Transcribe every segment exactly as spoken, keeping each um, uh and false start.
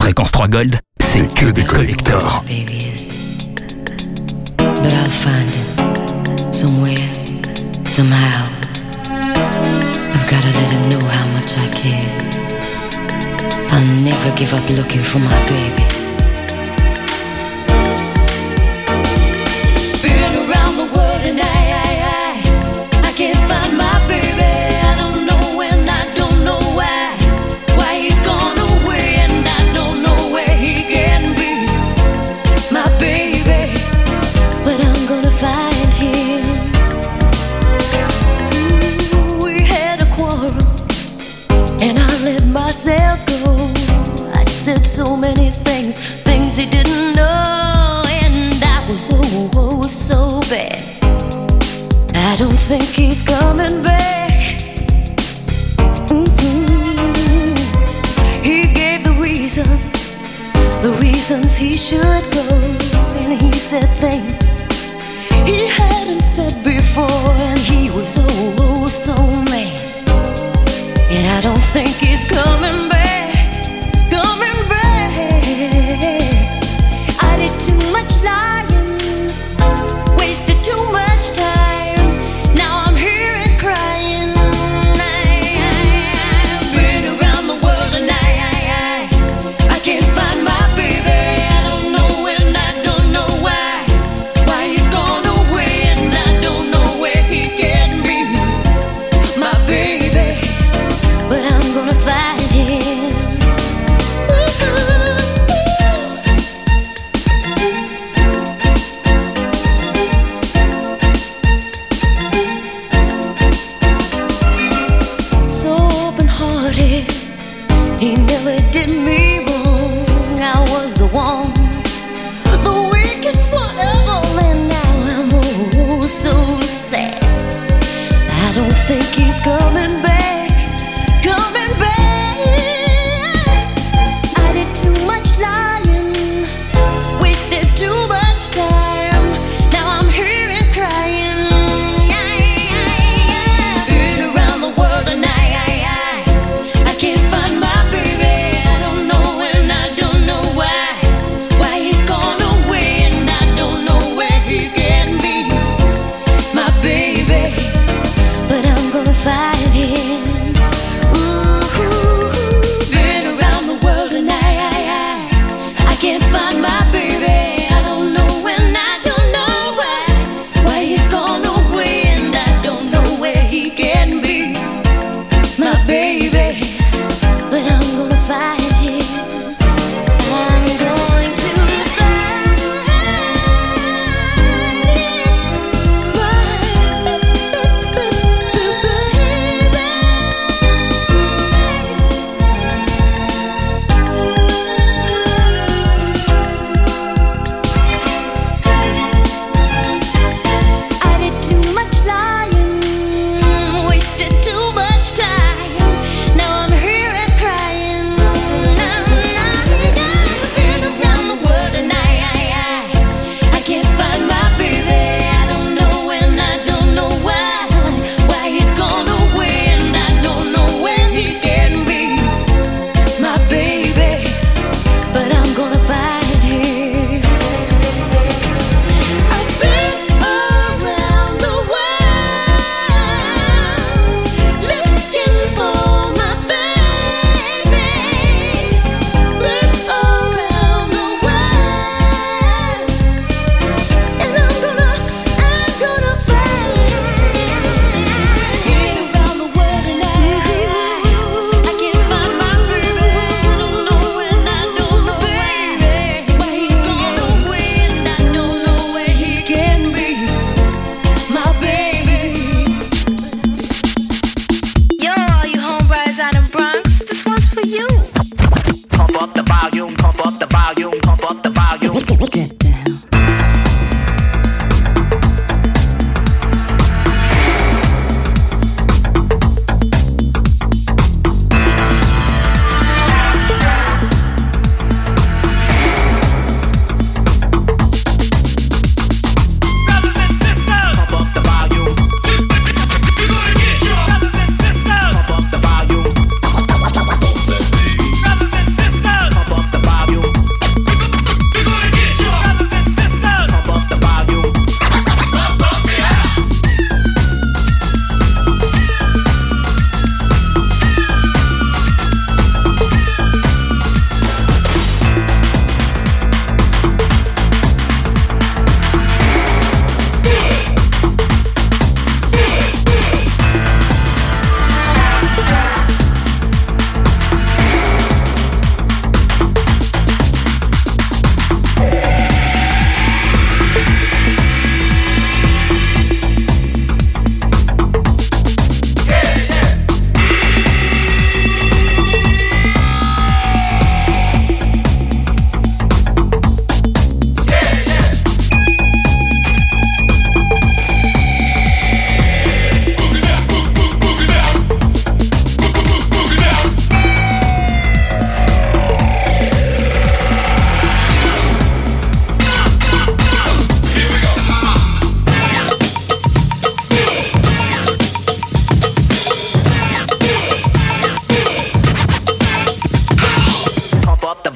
Fréquence trois Gold, c'est que des collectors. But I'll find him somewhere, somehow. I've gotta let him know how much I care. I'll never give up looking for my baby. Been around the world and I, I, I, I can't find my baby. I don't know when, I don't know why. Why he's gone away and I don't know where he can be. My baby, but I'm gonna find him. Ooh, we had a quarrel and I let myself go. I said so many things, things he didn't know, and I was oh, oh so bad. I don't think he's coming back. Mm-hmm. He gave the reason, the reasons he should go, and he said things he hadn't said before, and he was oh, oh so mad. And I don't think he's coming back, coming back. I did too much lying, wasted too much time. Now I'm here and crying. I've been around the world and I, I, I, I can't find my baby. I don't know when, I don't know why. Why he's gone away and I don't know where he can be. My baby, but I'm gonna find him.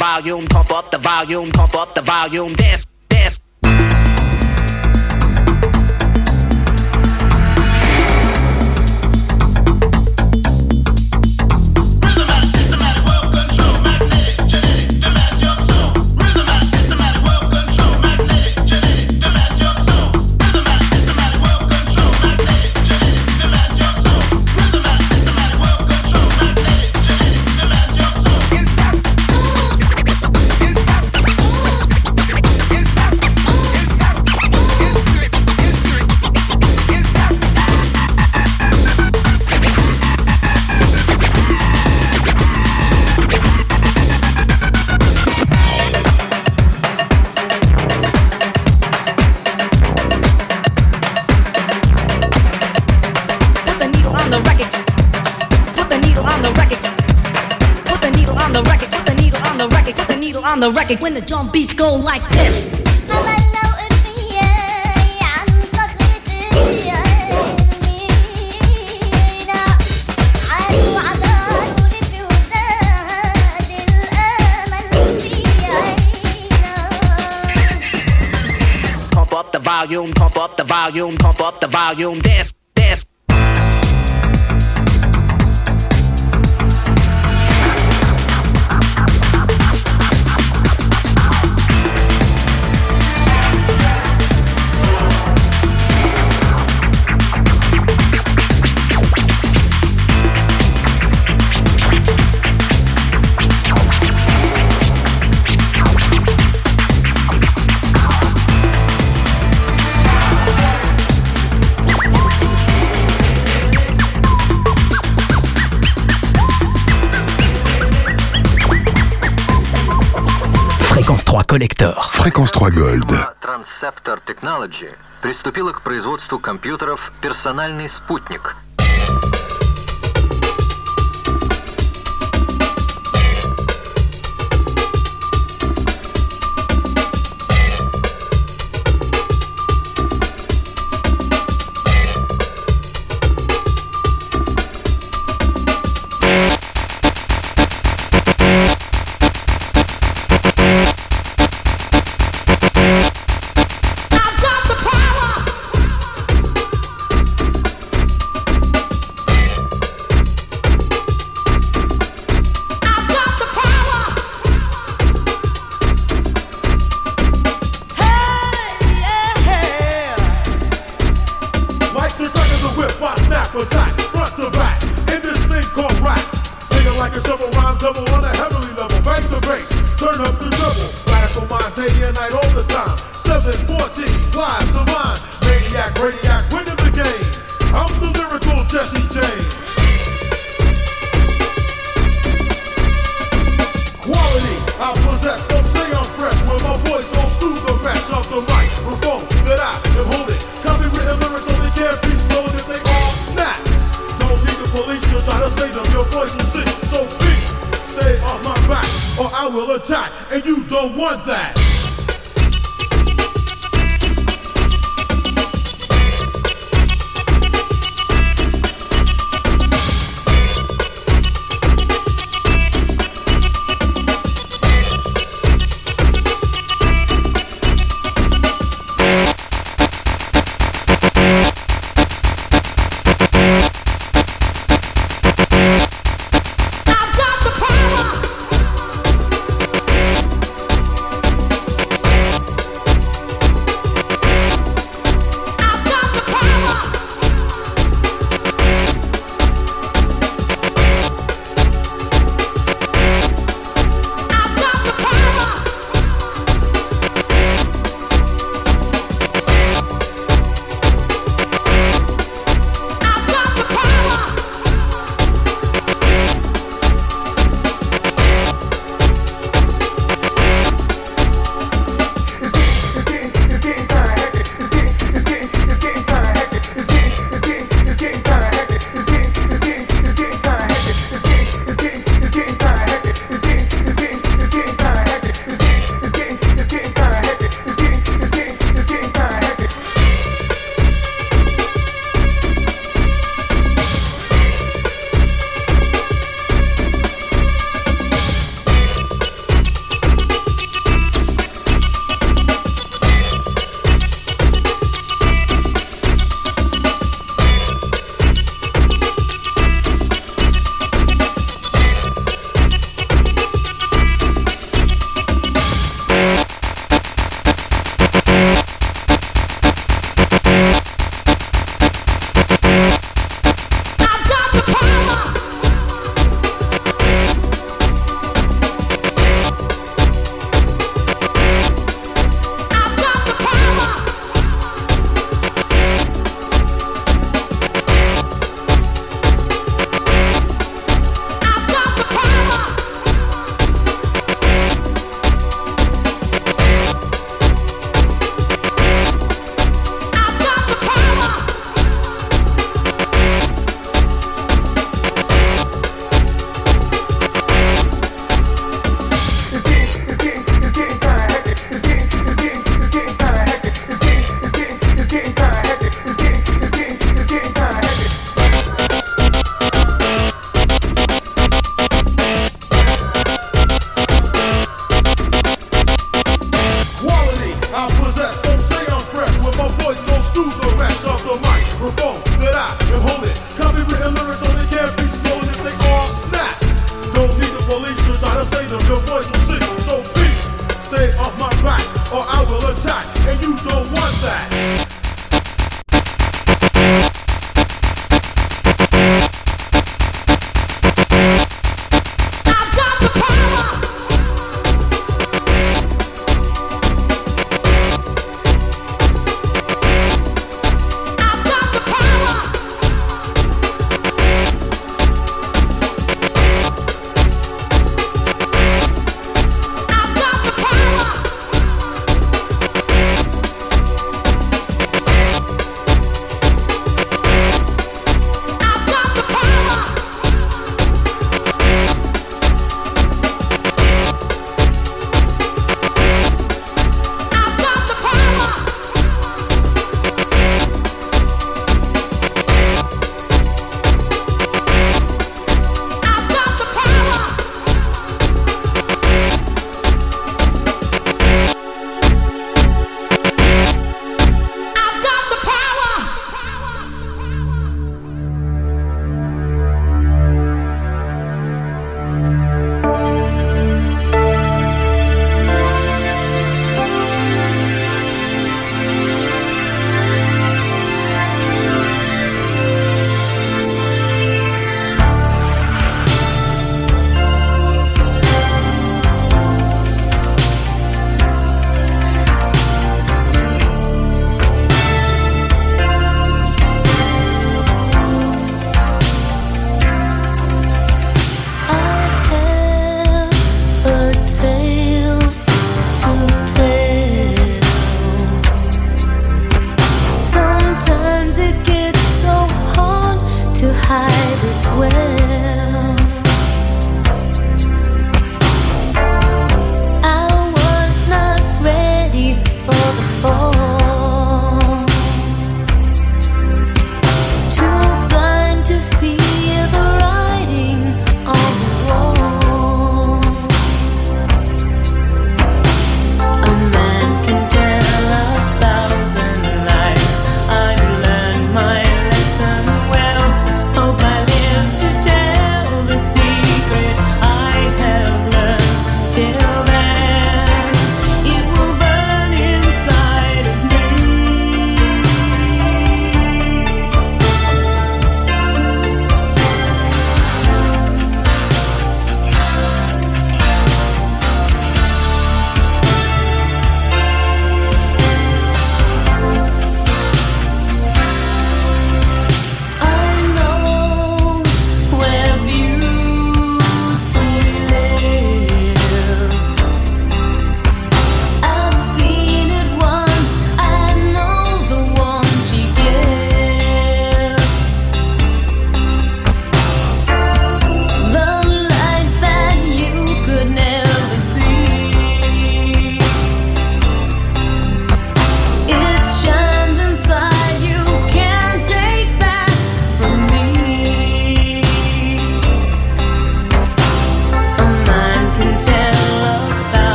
volume, pump up the volume, pump up the volume, dance, dance. On the record when the drum beats go like this. Pump up the volume, pump up the volume, pump up the volume, dance, dance. Fréquence trois Collector. Fréquence trois Gold. Transceptor Technology приступила к производству компьютеров «Персональный спутник».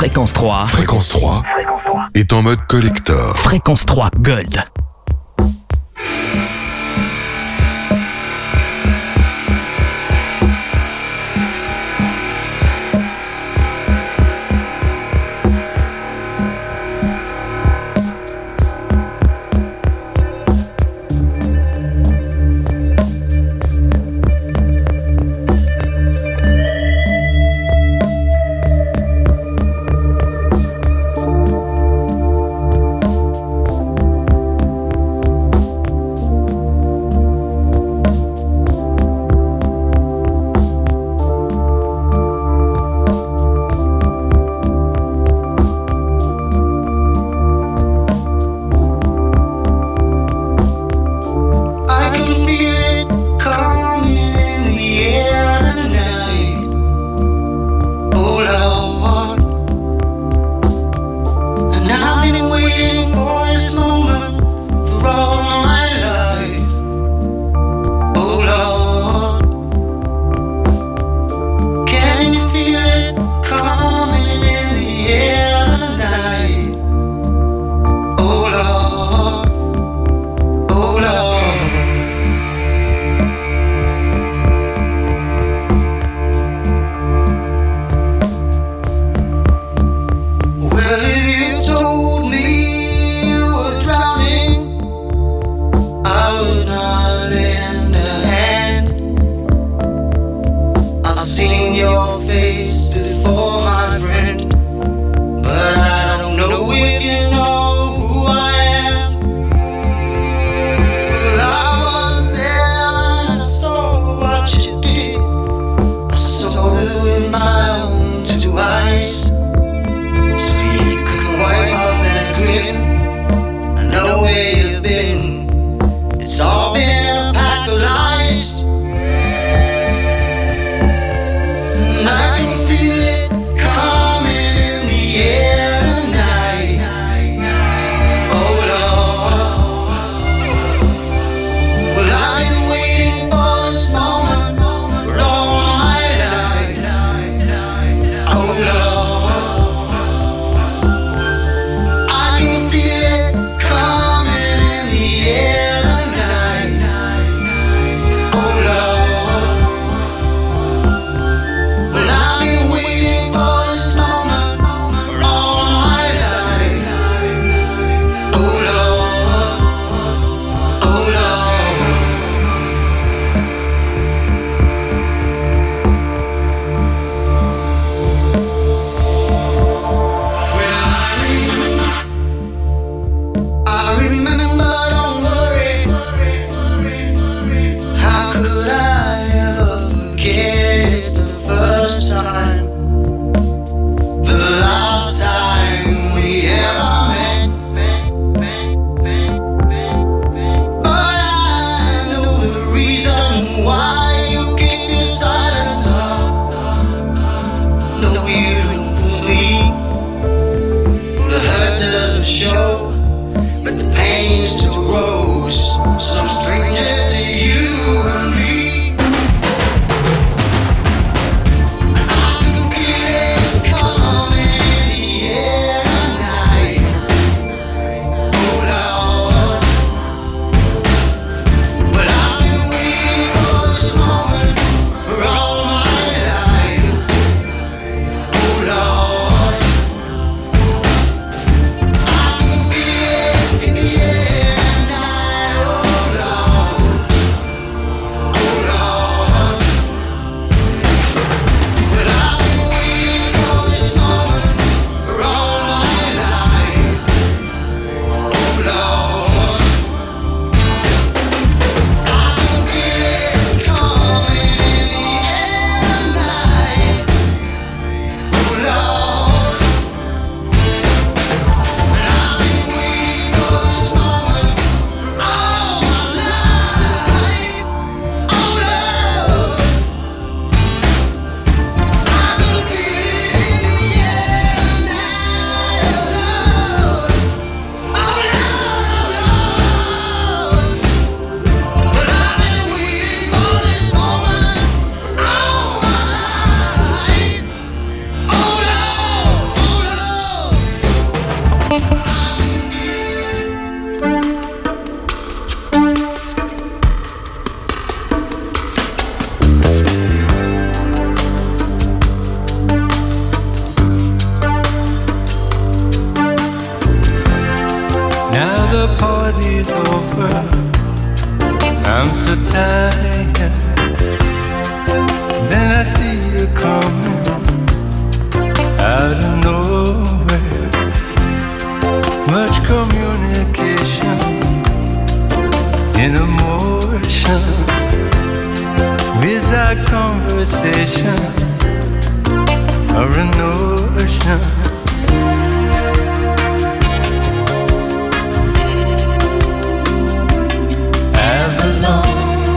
Fréquence trois. Fréquence trois est en mode collector. Fréquence trois Gold. over. I'm so tired. Then I see you coming out of nowhere. Much communication in emotion, without conversation or a notion. Avalon.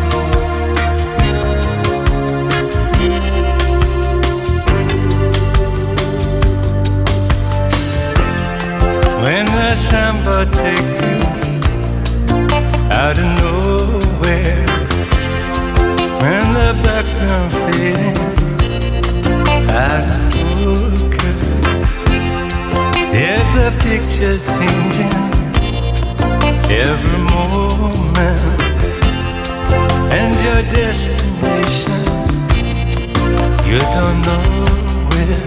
When the samba take you out of nowhere, when the background fading out of focus, there's the picture changing every moment, and your destination you don't know where.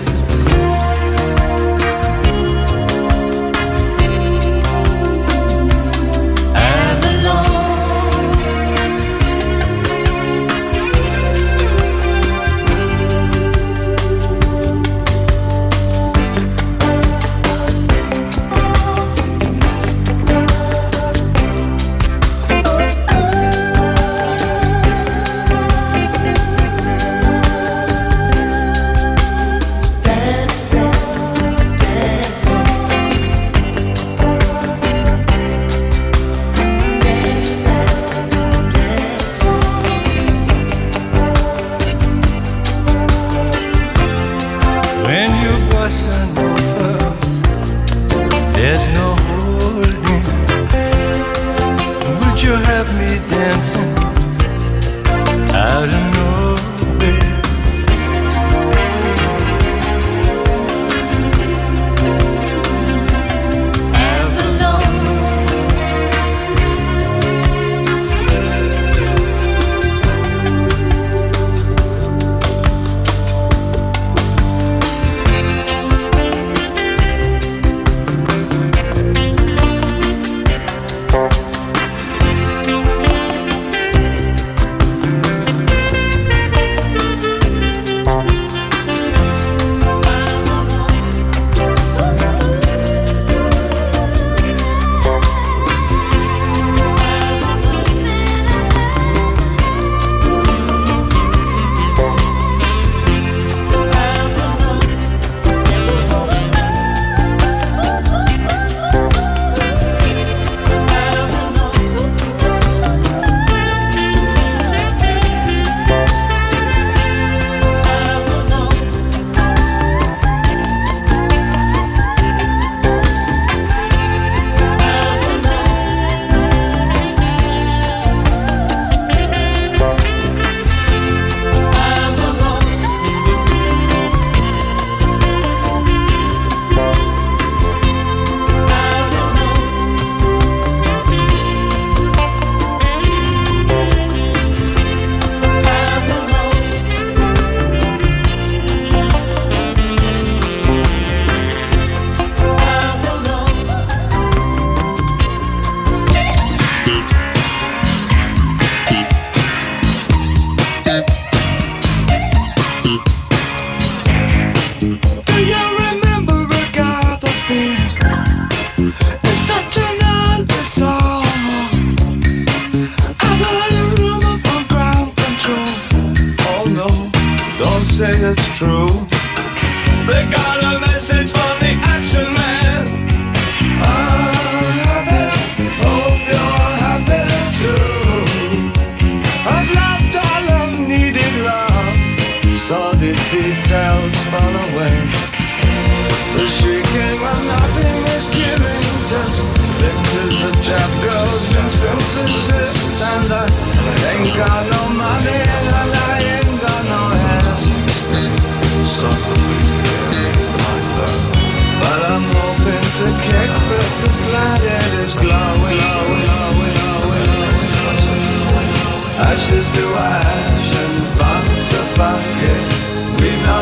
Ashes to ash and fun to fuck it. We know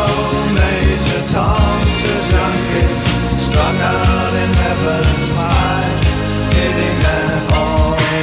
Major Tom to junkie, strung out in heaven's high, hitting that all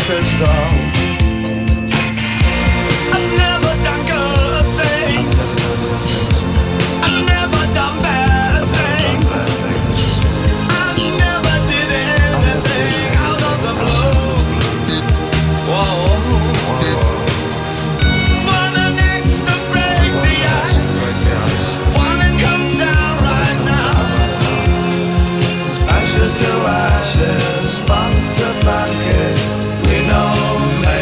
pistol. I've never done good things. I've never done bad things. I never did anything out of the blue. Whoa. Wanna next to break the ice. Wanna come down right now. Ashes to ashes, funk to funk it. We know.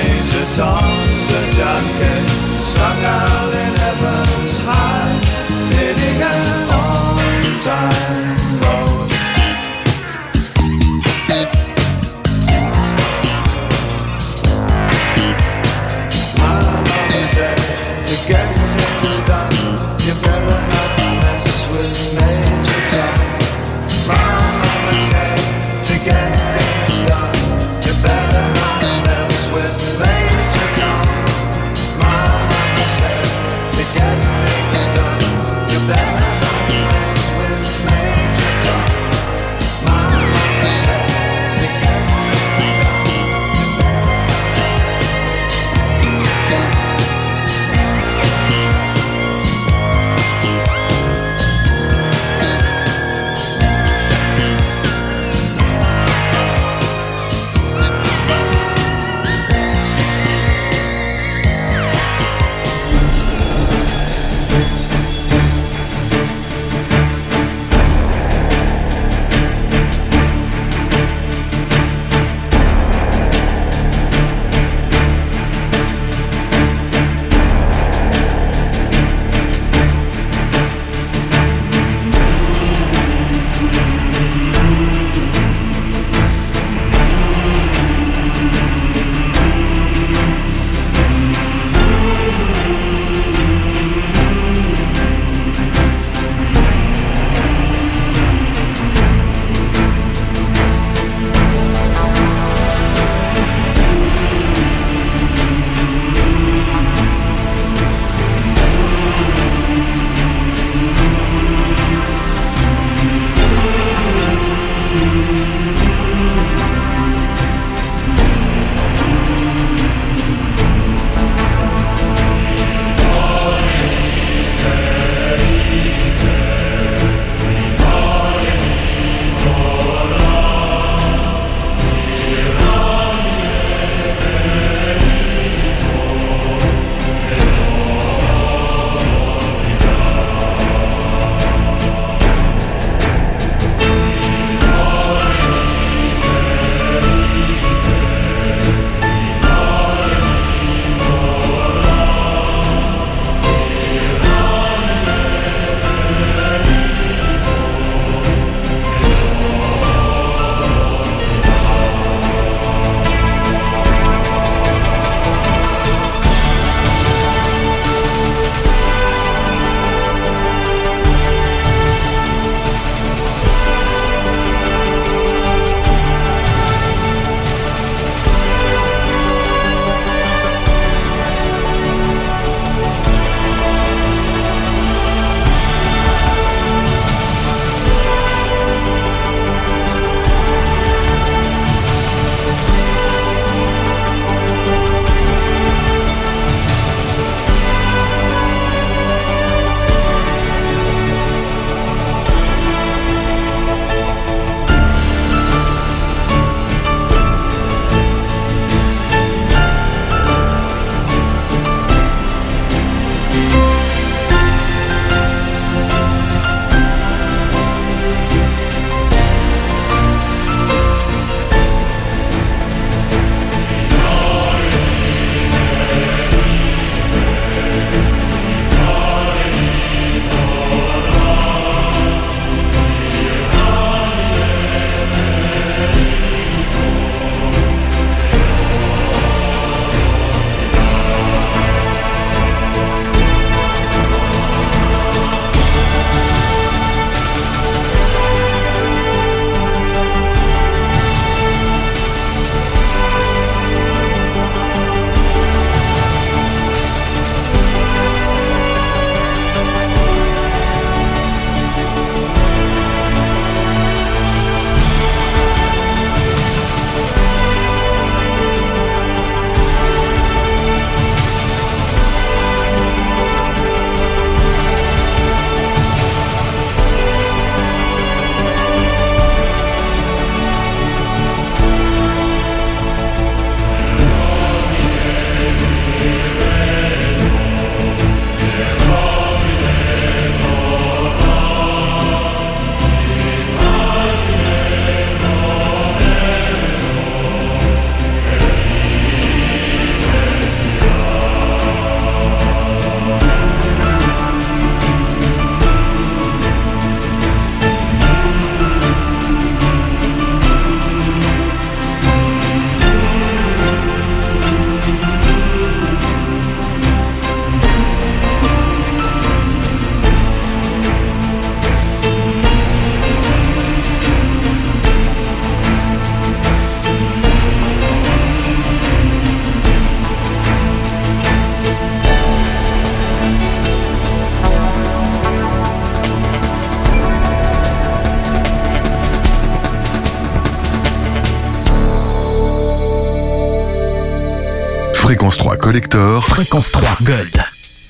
Fréquence trois Collector. Fréquence trois Gold.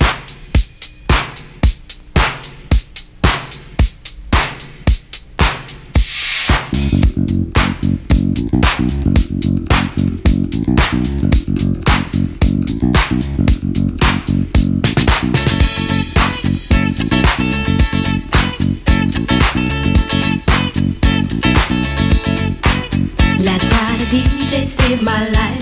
Last night a D J saved my life.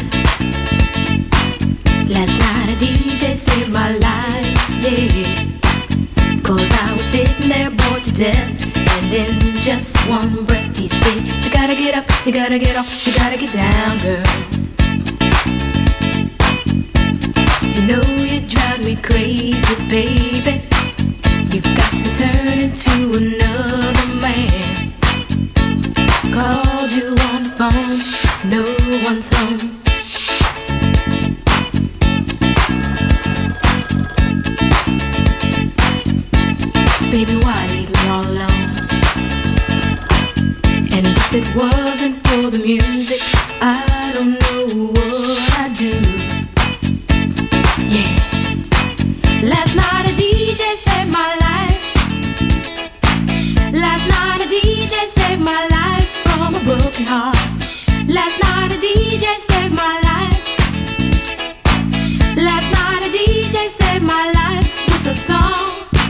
Last night a D J saved my life, yeah. Cause I was sitting there bored to death, and in just one breath he said, you gotta get up, you gotta get off, you gotta get down, girl. You know you drive me crazy, baby. You've got me turning to another man. Called you on the phone, no one's home. Baby, why leave me all alone? And if it wasn't for the music, I don't know what I'd do. Yeah. Last night a D J saved my life. Last night a D J saved my life from a broken heart. Last night a D J saved my life. Last night a D J saved my life with a song.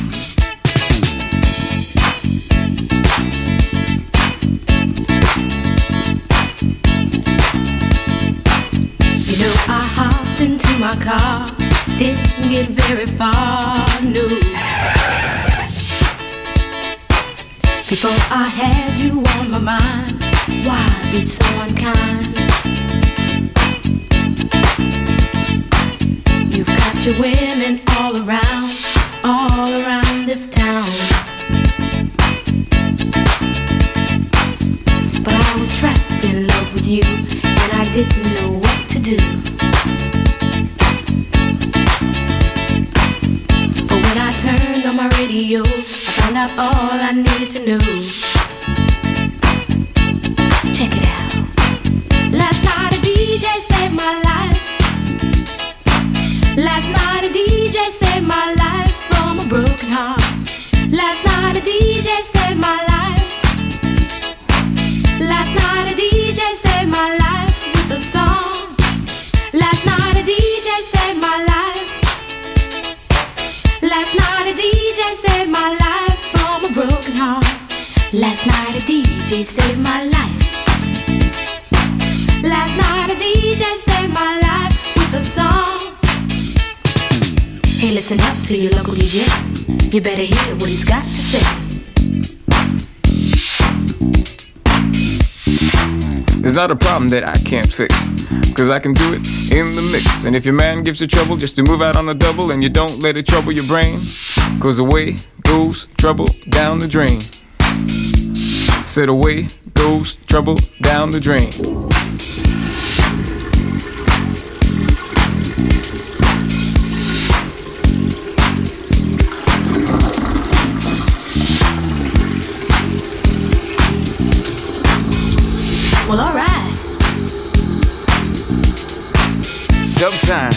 You know I hopped into my car, didn't get very far, no. Before I had you on my mind, why be so unkind? You've got your women all around, all around this town. But I was trapped in love with you, and I didn't know what to do. But when I turned on my radio, I found out all I needed to know. Check it out. Last night a D J saved my life. Last night a D J saved my life from a broken heart. Last night a D J saved my life. Last night a D J saved my life with a song. Last night a D J saved my life. Last night a D J saved my life from a broken heart. Last night a D J saved my life. Last night a D J saved my life with a song. Hey, listen up to your local D J. You better hear what he's got to say. It's not a problem that I can't fix, cause I can do it in the mix. And if your man gives you trouble just to move out on the double, and you don't let it trouble your brain, cause away goes trouble down the drain. Said away goes trouble down the drain. Well, alright. Dub time.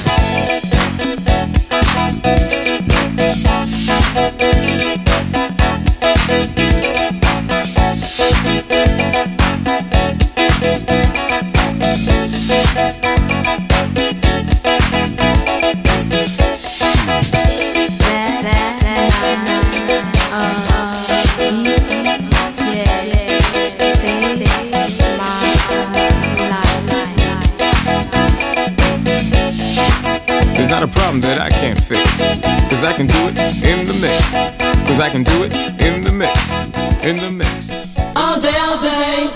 It's not a problem that I can't fix, cause I can do it in the mix. Cause I can do it in the mix. In the mix. All day, all day.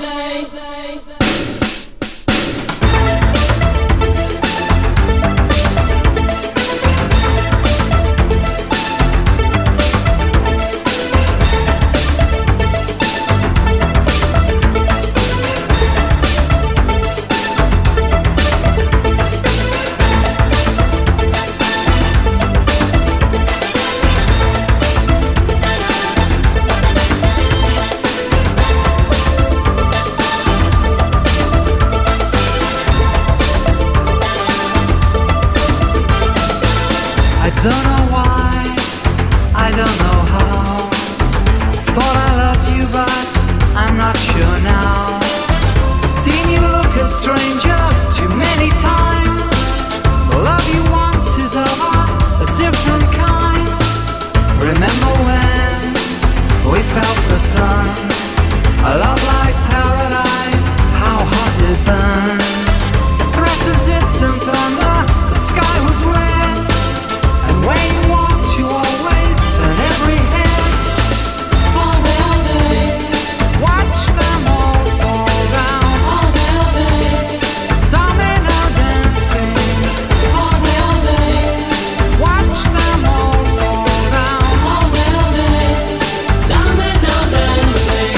don't know why, I don't know how. Thought I loved you, but I'm not sure now. Seen you look at strangers too many times. The love you want is of a different kind. Remember when we felt the sun? A love like paradise, how hot it burned. A threat of distant thunder, the sky was red. And when you walked, you always turn every head. All day, all day, watch them all fall down. All day, all day, domino dancing. All day, all day, watch them all fall down. All day, all day, domino dancing.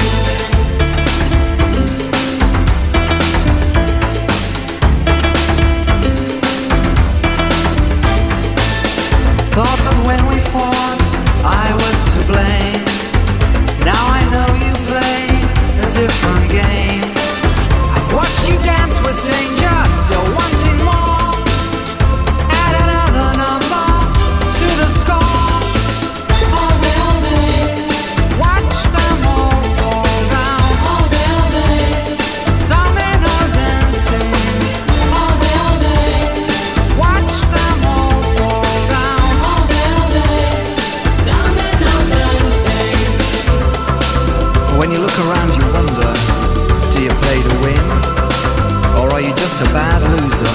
Thought that when we fought, I was to blame. Now I know you play a different game. I've watched you dance with danger, still wanting more. Add another number to the score. All day, all day, watch them all fall down. All day, all day, domino dancing. All day, all day, watch them all fall down. All day, all day, domino dancing. When you look around, you wonder, do you play to win, or are you just a bad loser?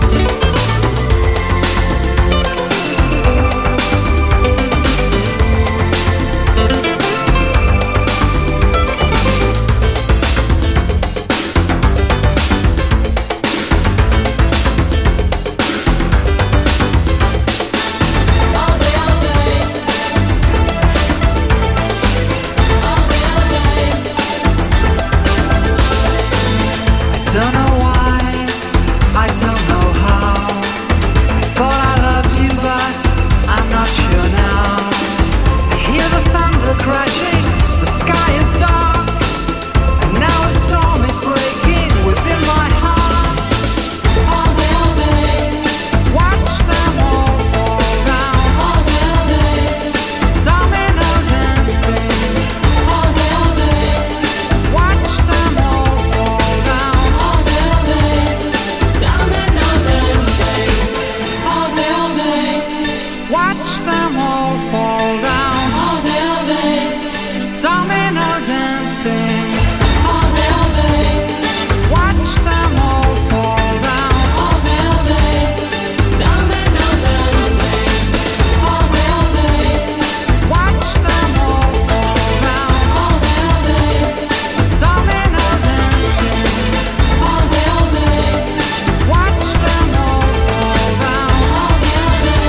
Don't know why, I don't know how. Thought I loved you, but I'm not sure now. I hear the thunder crashing, the sky is dark, and now a storm is breaking within my heart. All day, all day, watch them all fall down. All day, all day, domino dancing. All day, all day, watch them all fall down. All day, all day, domino dancing. All day, all day, watch them all fall down. All day, all day, domino dancing. All day, all day, watch them all fall down. All day, all day, domino dancing. All day, all day, watch them all fall down. All day, all day, domino dancing. All day, all day, watch them all fall down. All day, all day.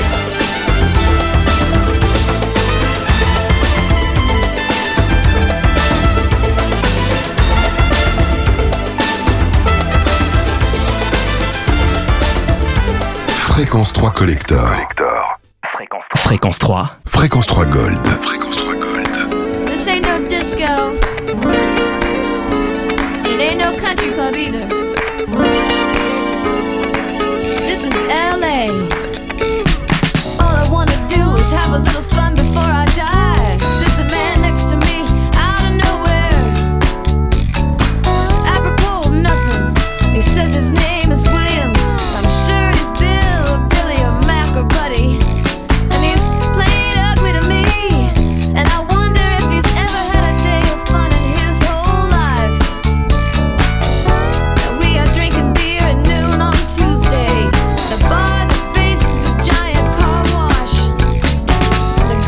Fréquence trois Collector. Fréquence trois. Fréquence trois Gold. This ain't no disco. It ain't no country club either. This is L A. All I wanna do is have a little fun before I die. Sits a man next to me out of nowhere. It's apropos of nothing. He says his name is William. I'm sure he's Bill or Billy or Mac or Buddy. And he's playing ugly to me. And I wonder if he's ever had a day of fun in his whole life. And we are drinking beer at noon on Tuesday. The bar that faces a giant car wash. The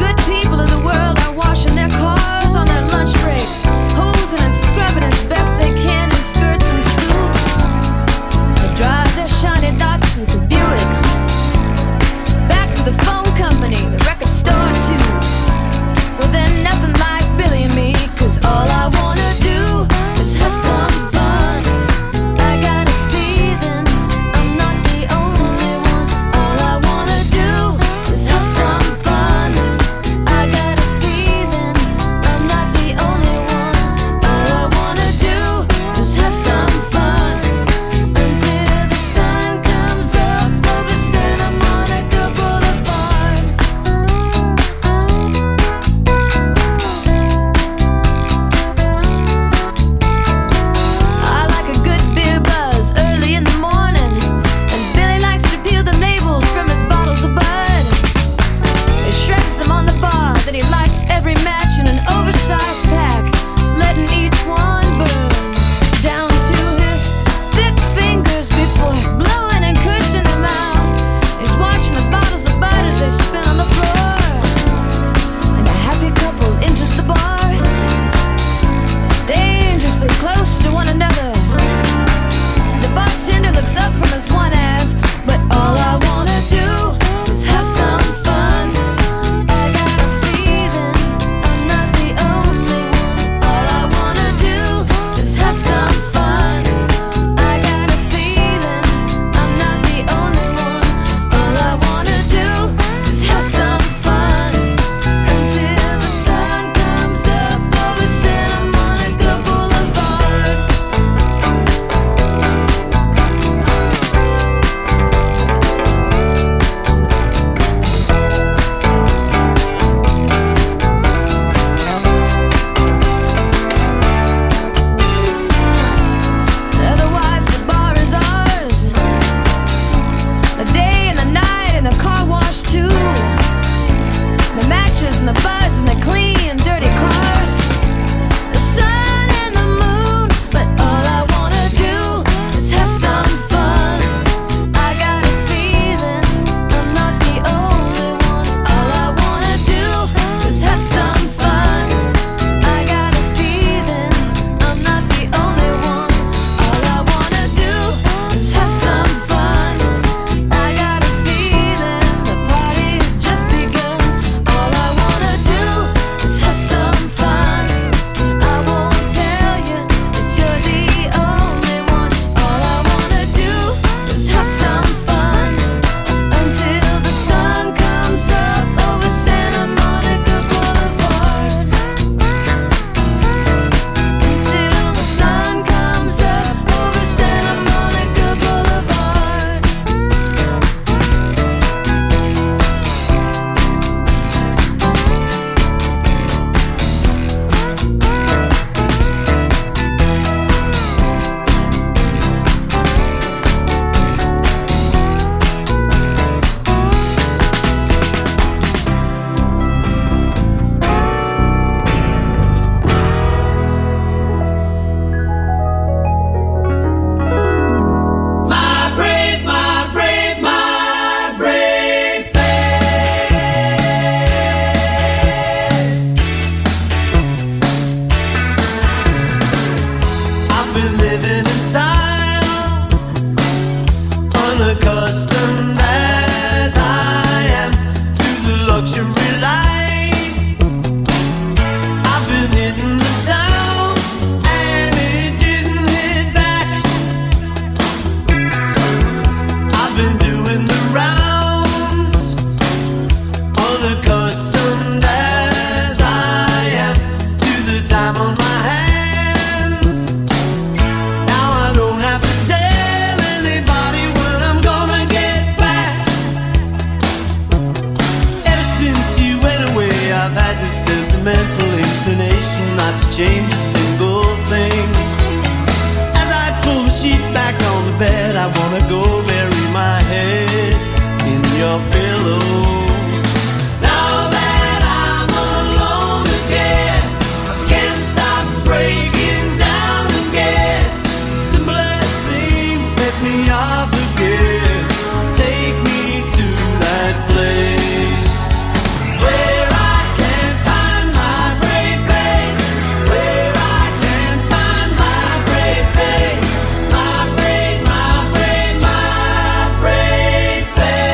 wanna go bury my head in your pillow. Now that I'm alone again, I can't stop breaking down again. Simplest things set me off again. Take me to that place where I can find my brave face, where I can find my brave face, my brave, my brave, my brave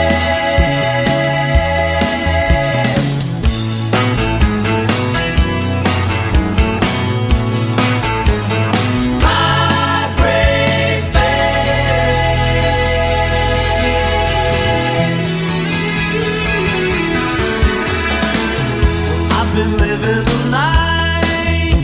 face. My brave face. I've been living a life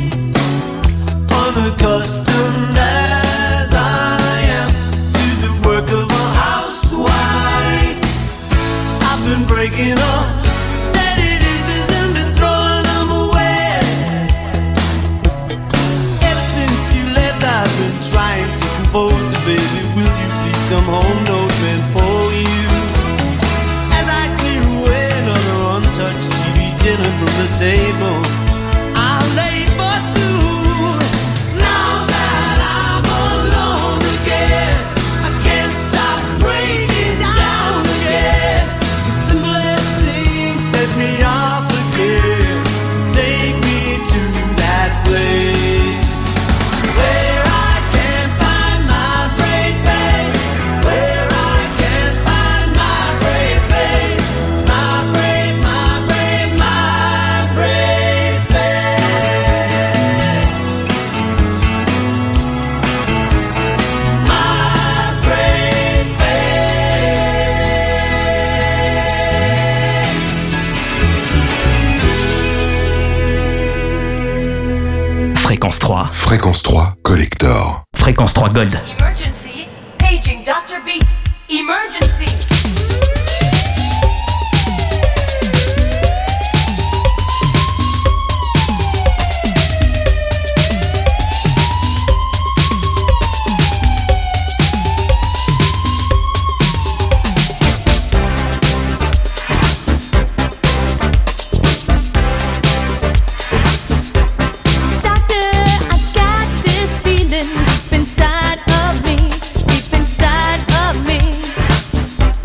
unaccustomed as I am to the work of a housewife. I've been breaking up dirty dishes and been throwing them away. Ever since you left, I've been trying to compose it, baby. Will you please come home? No bed for you. As I clear away another untouched T V dinner from the table, I'll lay for two. Now that I'm alone again, I can't stop breaking down again. The simplest things set me off again. Take me to that place where I can find my brave face, where I can find my brave face, my brave, my brave, my brave face, my brave face. Fréquence trois. Fréquence trois Collector. Fréquence trois Gold. Emergency, paging Doctor Beat. Emergency. Doctor, I got this feeling deep inside of me, deep inside of me.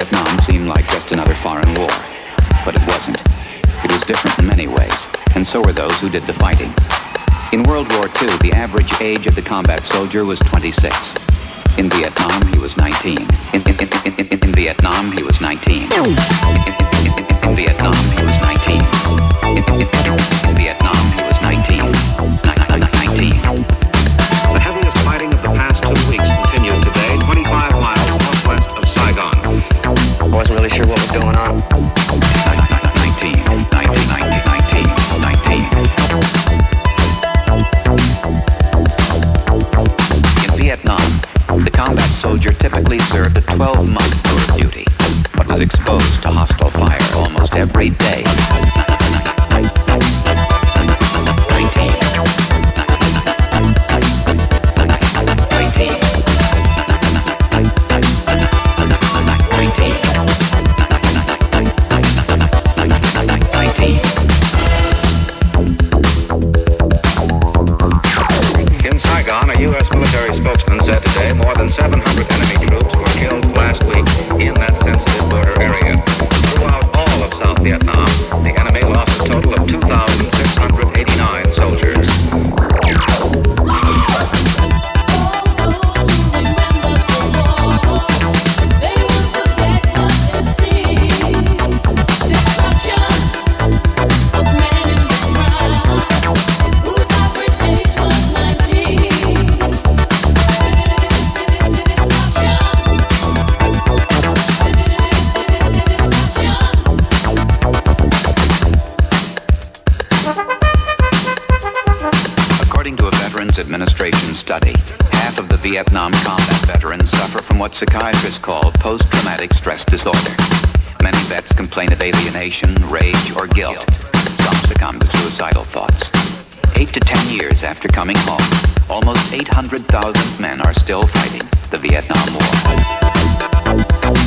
Vietnam seemed like just another foreign war. But it wasn't. It was different in many ways, and so were those who did the fighting. In World War Two, the average age of the combat soldier was twenty-six. In Vietnam, he was nineteen. In, in, in, in, in, in Vietnam, he was nineteen. In, in, in, in, in Vietnam, he was nineteen. In, in, in, in Vietnam, he was nineteen. nineteen. The heaviest fighting of the past two weeks continued today, twenty-five miles northwest of Saigon. I wasn't really sure what was going on. nineteen, nineteen, nineteen, nineteen, nineteen. In Vietnam, the combat soldier typically served a twelve-month tour of duty, but was exposed to hostile fire almost every day. In Saigon, a U S military spokesman said today more than seven hundred enemy troops were killed last week in that sensitive border area. Throughout all of South Vietnam, the enemy lost a total of two thousand six hundred eighty-nine soldiers. Administration study, half of the Vietnam combat veterans suffer from what psychiatrists call post-traumatic stress disorder. Many vets complain of alienation, rage, or guilt. Some succumb to suicidal thoughts. Eight to ten years after coming home, almost eight hundred thousand men are still fighting the Vietnam War.